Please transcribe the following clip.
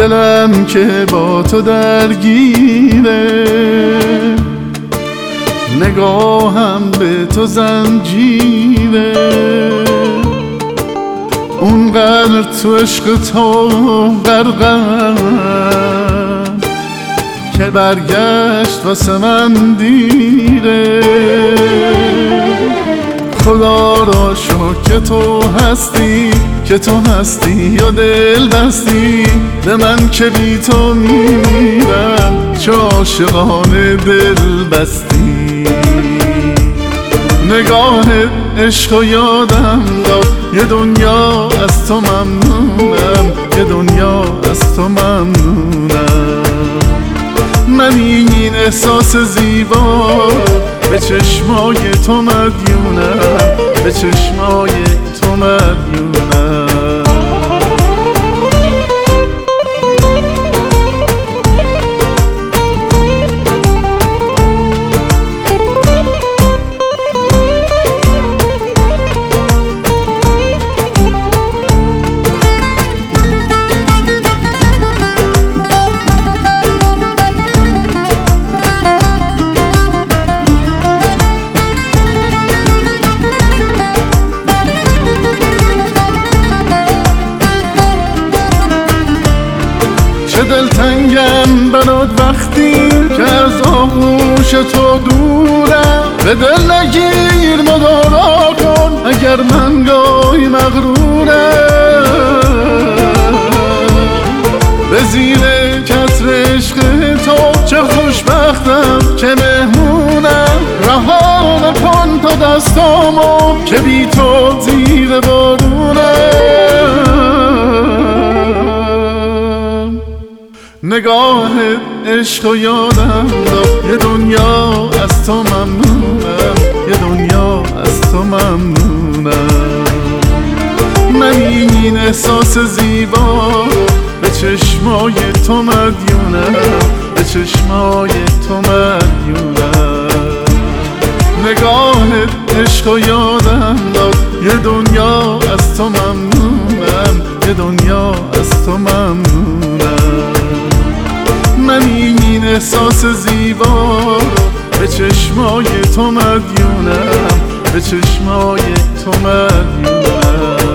دلم که با تو درگیره، نگاهم به تو زنجیره. اونقدر تو عشق تو غرقم که برگشت واسه من دیره. خدا را شکر که تو هستی، که تو هستی و دل بستی به من که بی تو میمیرم، چه عاشقانه دل بستی. نگاهت عشق و یادم داد، یه دنیا از تو ممنونم، یه دنیا از تو ممنونم. من این احساس زیبا به چشمای تو مدیونم، به چشمای تو مدیونم. چه دلتنگم برات وقتی که از آغوش تو دورم. به دل نگیر مدارا کن اگر من گاهی مغرورم. به زیر چتر عشق تو چه خوشبختم که مهمونم. رها نکن تو دستامو که بی تو زیر بارونم. نگاهت عشق و یادم داد، یه دنیا از تو ممنونم، یه دنیا از تو ممنونم. من این احساس زیبا به چشمای تو مدیونم، به چشمای تو مدیونم. نگاهت عشق و یادم داد، یه دنیا از تو ممنونم، یه دنیا از تو ممنونم. من این احساس زیبا به چشمای تو مدیونم، به چشمای تو مدیونم.